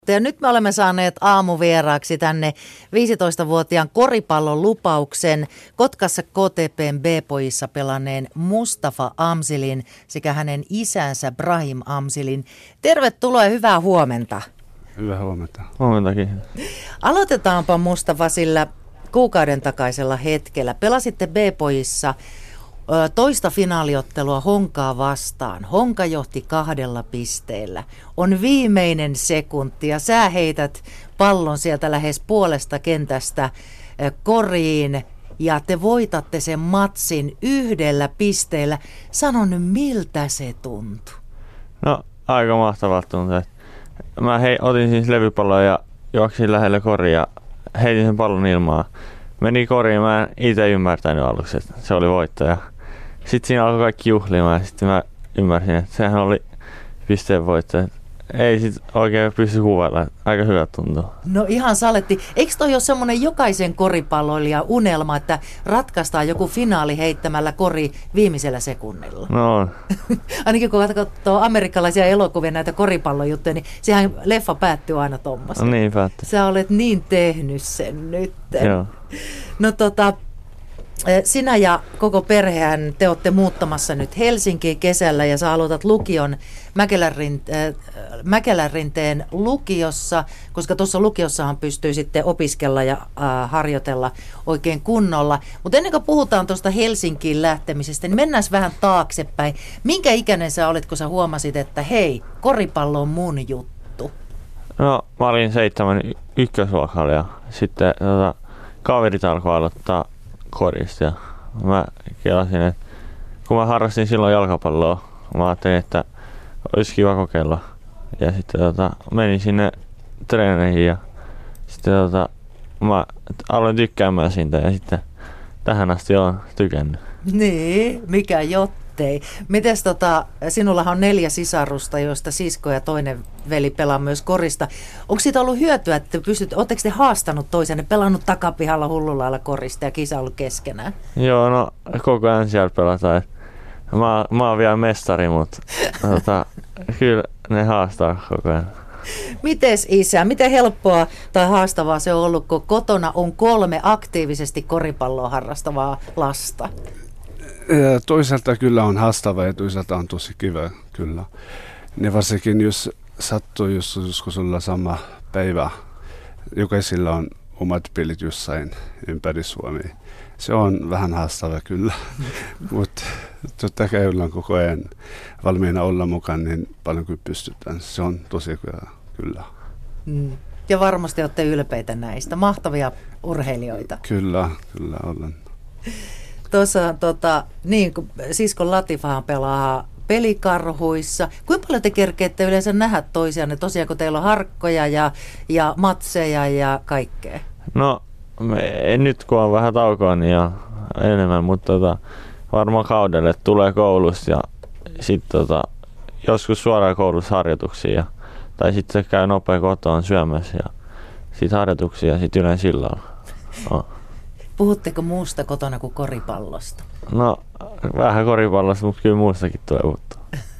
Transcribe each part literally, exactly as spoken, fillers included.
Ja nyt me olemme saaneet aamuvieraaksi tänne viisitoistavuotiaan koripallon lupauksen Kotkassa K T P:n B-pojissa pelanneen Mustafa Amzilin sekä hänen isänsä Brahim Amzilin. Tervetuloa ja hyvää huomenta. Hyvää huomenta. Huomentakin. Aloitetaanpa Mustafa sillä kuukauden takaisella hetkellä. Pelasitte B-pojissa toista finaaliottelua Honkaa vastaan. Honka johti kahdella pisteellä. On viimeinen sekunti ja sä heität pallon sieltä lähes puolesta kentästä koriin ja te voitatte sen matsin yhdellä pisteellä. Sano nyt, miltä se tuntui? No aika mahtavalta tuntui. Mä hei, otin siis levypallon ja juoksin lähelle koria ja heitin sen pallon ilmaan. Meni koriin, mä en itse ymmärtänyt aluksi, että se oli voittaja. Sitten siinä alkoi kaikki juhlimaan ja sitten mä ymmärsin, että sehän oli pisteen voittaja. Ei sit oikein pysty kuvailla, aika hyvä tuntuu. No ihan saletti. Eikö toi ole semmoinen jokaisen koripalloilijan unelma, että ratkaistaan joku finaali heittämällä kori viimeisellä sekunnilla? No on. Ainakin kun katsoo amerikkalaisia elokuvia, näitä koripallojuttuja, niin sehän leffa päättyy aina tommoseen. No niin päättyy. Sä olet niin tehnyt sen nyt. Joo. No tota... Sinä ja koko perhehän te olette muuttamassa nyt Helsinkiin kesällä ja sä aloitat lukion Mäkelänrinteen, Mäkelänrinteen lukiossa, koska tuossa lukiossahan pystyy sitten opiskella ja äh, harjoitella oikein kunnolla. Mutta ennen kuin puhutaan tuosta Helsinkiin lähtemisestä, niin mennään vähän taaksepäin. Minkä ikäinen sä olit, kun sä huomasit, että hei, koripallo on mun juttu? No mä olin seitsemän ykkösluokalla ja sitten tota, kaverit alkoi aloittaa korista ja mä kelasin, että kun mä harrastin silloin jalkapalloa, mä ajattelin, että olisi kiva kokeilla. Ja sitten tota, menin sinne treeneihin ja sitten tota, mä aloin tykkäämään siitä ja sitten tähän asti olen tykännyt. Niin, mikä jottei. Mites tota, sinullahan on neljä sisarusta, joista sisko ja toinen veli pelaa myös korista. Onko siitä ollut hyötyä, että pystyt, ootteko te haastanut toisenne, pelannut takapihalla hullulailla korista ja kisa ollut keskenään? Joo, no koko ajan siellä pelataan. Mä, mä oon vielä mestari, mutta tota, kyllä ne haastaa koko ajan. Mites isä, miten helppoa tai haastavaa se on ollut, kun kotona on kolme aktiivisesti koripalloa harrastavaa lasta? Toisaalta kyllä on haastava ja toisaalta on tosi kiva, kyllä. Ne varsinkin, jos sattuu joskus olla sama päivä, jokaisilla on omat pelit jossain ympäri Suomea. Se on vähän haastava kyllä, mutta totta kai ollaan koko ajan valmiina olla mukaan niin paljon kuin pystytään. Se on tosi hyvä, kyllä. Mm. Ja varmasti olette ylpeitä näistä. Mahtavia urheilijoita. Kyllä, kyllä ollaan. Tuossa tota, niin, siskon Latifahan pelaa pelikarhuissa. Kuinka paljon te kerkeette yleensä nähdä toisianne tosiaan, kun teillä on harkkoja ja, ja matseja ja kaikkea? No me, nyt kun on vähän taukoa niin ja enemmän, mutta tota, varmaan kaudelle tulee koulusta ja sitten tota, joskus suoraan koulussa harjoituksia. Ja, tai sitten se käy nopea kotoon syömässä ja sitten harjoituksia ja sitten yleensä illalla. No. Puhutteko muusta kotona kuin koripallosta? No vähän koripallosta, mutta kyllä muustakin tulee puhuttua.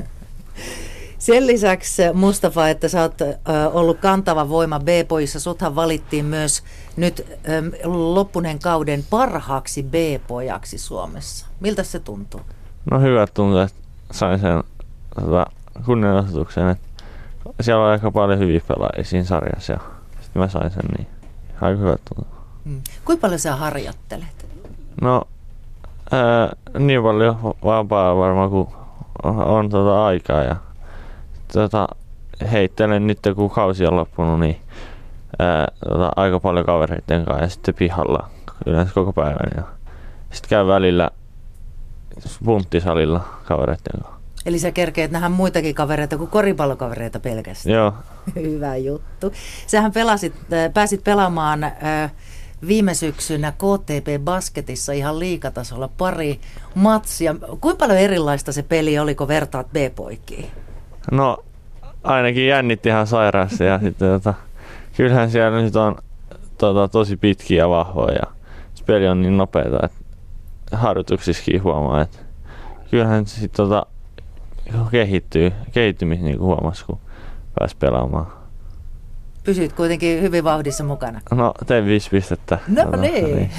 Sen lisäksi Mustafa, että sä oot ö, ollut kantava voima B-pojissa, suthan valittiin myös nyt ö, loppuneen kauden parhaaksi B-pojaksi Suomessa. Miltä se tuntuu? No hyvä tuntuu, että sain sen tota, kunnianosoituksen, että siellä on aika paljon hyviä pelaajia siinä sarjassa ja sitten mä sain sen, niin aika hyvä tuntuu. Hmm. Kuinka paljon sä harjoittelet? No ää, niin paljon vapaa varmaan kuin on, on tota aikaa ja tota, heittelen nyt kun kausi on loppunut niin ää, tota, aika paljon kavereiden kanssa ja sitten pihalla yleensä koko päivän ja sitten käy välillä punttisalilla kavereiden kanssa. Eli sä kerkeet nähdä muitakin kavereita kuin koripallokavereita pelkästään. Joo. Hyvä juttu. Sähän pelasit, pääsit pelaamaan äh, viime syksynä K T P Basketissa ihan liigatasolla pari matsia. Kuinka paljon erilaista se peli oli, kun vertaat B-poikiin? No ainakin jännitti ihan sairaasti ja sitten tota, kyllähän siellä nyt on tota, tosi pitkiä ja vahvoja ja se peli on niin nopeata, että harjoituksissakin huomaa, että kyllähän sitten tota, kehittyy, kehittymistä niin huomasi, kun pääsi pelaamaan. Pysyit kuitenkin hyvin vauhdissa mukana. No, tein viisi pistettä. No Tota, niin.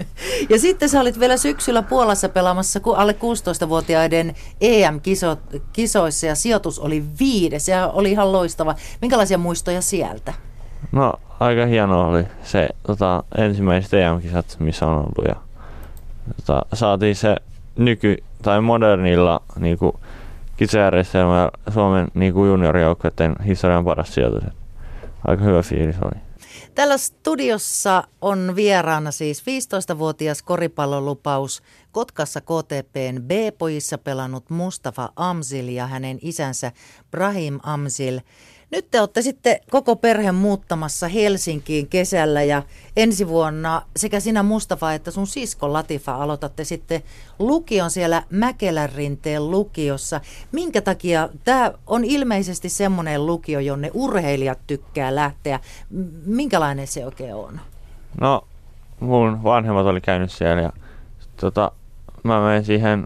Ja sitten sä olit vielä syksyllä Puolassa pelaamassa alle kuusitoistavuotiaiden E M-kisoissa ja sijoitus oli viides ja oli ihan loistava. Minkälaisia muistoja sieltä? No, aika hieno oli se tota, ensimmäiset E M-kisat, missä on ollut. Ja, tota, saatiin se nyky- tai modernilla niinku, kisajärjestelmällä Suomen niinku, juniorijoukkueiden historian paras sijoitus. Aika hyvä fiilis oli. Täällä studiossa on vieraana siis viisitoistavuotias koripallolupaus Kotkassa K T P:n B-pojissa pelannut Mustafa Amzil ja hänen isänsä Brahim Amzil. Nyt te olette sitten koko perhe muuttamassa Helsinkiin kesällä ja ensi vuonna sekä sinä Mustafa että sun sisko Latifa aloitatte sitten lukion siellä Mäkelänrinteen lukiossa. Minkä takia tämä on ilmeisesti semmoinen lukio, jonne urheilijat tykkää lähteä. Minkälainen se oikein on? No, mun vanhemmat oli käynyt siellä ja tota, mä menin siihen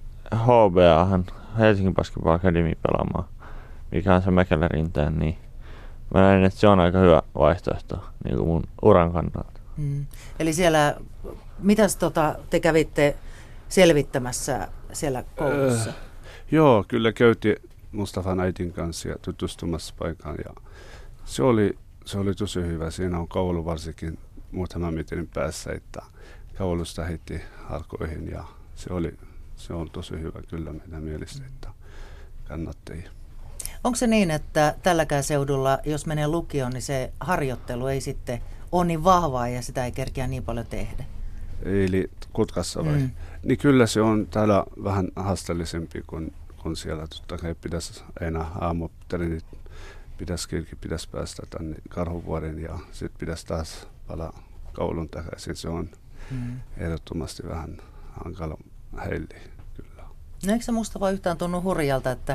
H B A:han Helsingin Basketball Academy pelaamaan, mikä on se Mäkelänrinteen, niin mä näin, että se on aika hyvä vaihtoehto niin kuin mun uran kannalta. Hmm. Eli siellä, mitäs tota, te kävitte selvittämässä siellä koulussa? Äh, joo, kyllä käytiin Mustafan äitin kanssa ja tutustumassa paikkaan ja se oli, se oli tosi hyvä. Siinä on koulu varsinkin muutaman metrin päässä, että koulusta heti alkoihin ja se oli, se on tosi hyvä kyllä meidän mielestä, että kannattaa. Onko se niin, että tälläkään seudulla, jos menee lukioon, niin se harjoittelu ei sitten ole niin vahvaa ja sitä ei kerkeä niin paljon tehdä? Eli Kotkassa vai? Mm. Niin kyllä se on täällä vähän haasteellisempi kuin, kuin siellä. Totta kai pitäisi enää aamutreenit, pitäisi kirki, pitäisi päästä tänne Karhuvuoren ja sitten pitäisi taas palaa koulun takaisin. Se on mm. ehdottomasti vähän hankala heille kyllä. No eikö se musta vaan yhtään tunnu hurjalta, että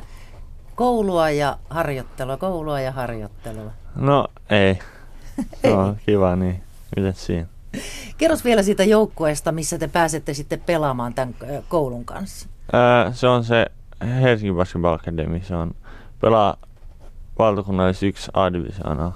koulua ja harjoittelua, koulua ja harjoittelua? No ei. ei. No, kiva, niin mitäs siinä? Kerros vielä siitä joukkueesta, missä te pääsette sitten pelaamaan tämän koulun kanssa. Ää, se on se Helsingin Basketball Academy. Se on pelaa valtakunnallis yksi A-divisioonaa.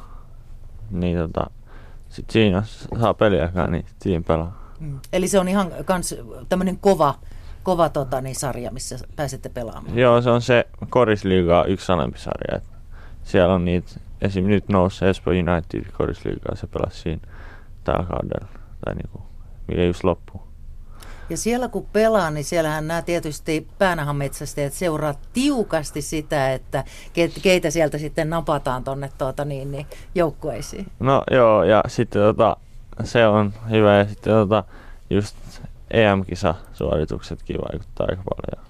Niin tota, sit siinä saa peliäkään, niin siinä pelaa. Mm. Eli se on ihan kans tämmönen kova, kova tota, niin, sarja, missä pääsette pelaamaan. Joo, se on se Korisliigaa yksi alempi sarja. Et siellä on niitä, esim. Nyt nousi Espoo United Korisliigaa, se pelasi siinä tällä kaudella, tai niinku, mikä just loppuu. Ja siellä kun pelaa, niin siellähän nämä tietysti Päänahan-metsästäjät seuraa tiukasti sitä, että keitä sieltä sitten napataan tuonne tuota, niin, niin, joukkueisiin. No joo, ja sitten tota, se on hyvä, ja sitten tota, just E M-kisasuorituksetkin vaikuttaa aika paljon.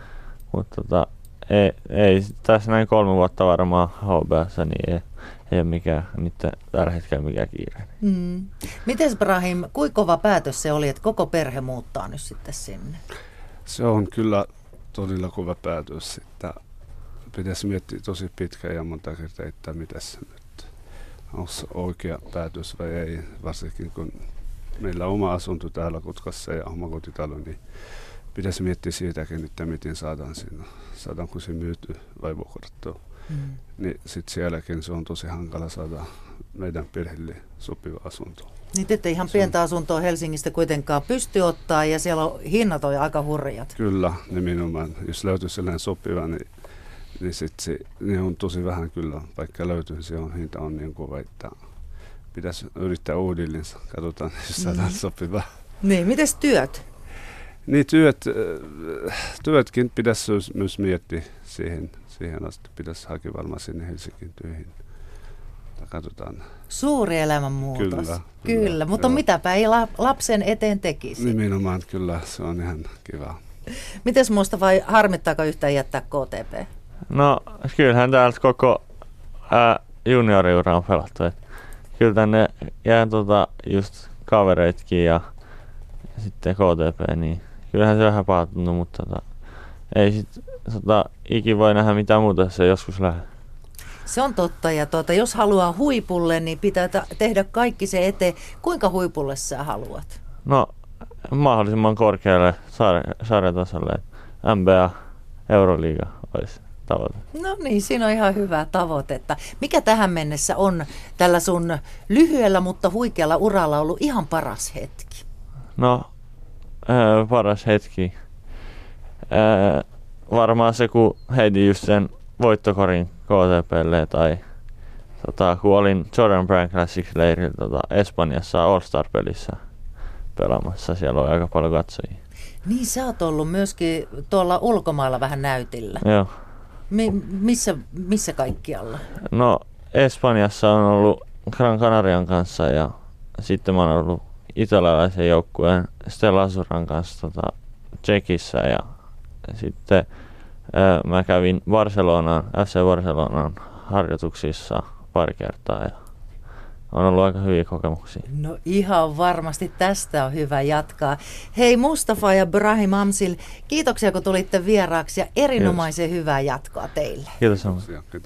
Mutta tota, ei, ei tässä näin kolme vuotta varmaan H B S:ssä, niin ei, ei ole mikään, nyt tällä hetkellä mikään kiire. Mm. Miten Brahim, kuinka kova päätös se oli, että koko perhe muuttaa nyt sitten sinne? Se on kyllä todella kova päätös, että pitäisi miettiä tosi pitkään ja monta kertaa, että mitä se nyt onko se oikea päätös vai ei, varsinkin kun meillä on oma asunto täällä Kotkassa ja oma kotitalo, niin pitäisi miettiä siitäkin, että miten saadaan sinne, saadaanko se myyty vai vuokrattua. Mm. Niin sitten sielläkin se on tosi hankala saada meidän perheelle sopiva asunto. Niin ette ihan pientä asuntoa Helsingistä kuitenkaan pysty ottaa ja siellä on hinnat on aika hurjat. Kyllä, nimenomaan. Jos löytyy sellainen sopiva, niin, niin sitten se niin on tosi vähän kyllä. Vaikka löytyy, se on, hinta on niin kova, että pitäisi yrittää uudelleen. Katsotaan, jos saadaan mm. sopiva. Niin, mites työt? Niin, työt, työtkin pitäisi myös miettiä siihen, siihen asti. Pitäisi hakea varmaan sinne Helsingin työhön. Katsotaan. Suuri elämänmuutos. Kyllä. Kyllä, kyllä. Mutta joo. Mitäpä ei lapsen eteen tekisi? Nimenomaan kyllä, se on ihan kiva. Mites Mustafa, vai harmittaako yhtään jättää K T P? No kyllähän täältä koko ää, junioriura on pelattu. Et kyllä tänne jää tota, just kavereitkin ja sitten K T P, niin kyllähän se vähän paatunut, mutta tota, ei sit tota, ikin voi nähdä mitään muuta, jos se joskus lähde. Se on totta, ja tuota, jos haluaa huipulle, niin pitää ta- tehdä kaikki se eteen. Kuinka huipulle sä haluat? No mahdollisimman korkealle sarjatasolle. M B A, Euroliiga olisi tavoite. No niin, siinä on ihan hyvä tavoitetta. Mikä tähän mennessä on tällä sun lyhyellä, mutta huikealla uralla ollut ihan paras hetki? No, ää, paras hetki. Ää, varmaan se, kun heitin just sen voittokorin K T P:lle tai tota, kun olin Jordan Brand Classics-leirillä tota, Espanjassa All-Star-pelissä pelaamassa. Siellä oli aika paljon katsojia. Niin, sä oot ollut myöskin tuolla ulkomailla vähän näytillä. Joo. Mi- missä, missä kaikkialla? No, Espanjassa on ollut Gran Canarian kanssa ja sitten mä oon ollut italialaisen joukkueen Stella Azuran kanssa tota, Tsekissä ja sitten ää, mä kävin Barcelonaan, F C Barcelonaan harjoituksissa pari kertaa ja on ollut aika hyviä kokemuksia. No ihan varmasti tästä on hyvä jatkaa. Hei Mustafa ja Brahim Amsil, kiitoksia kun tulitte vieraaksi ja erinomaisen hyvää jatkoa teille. Kiitos. Kiitos.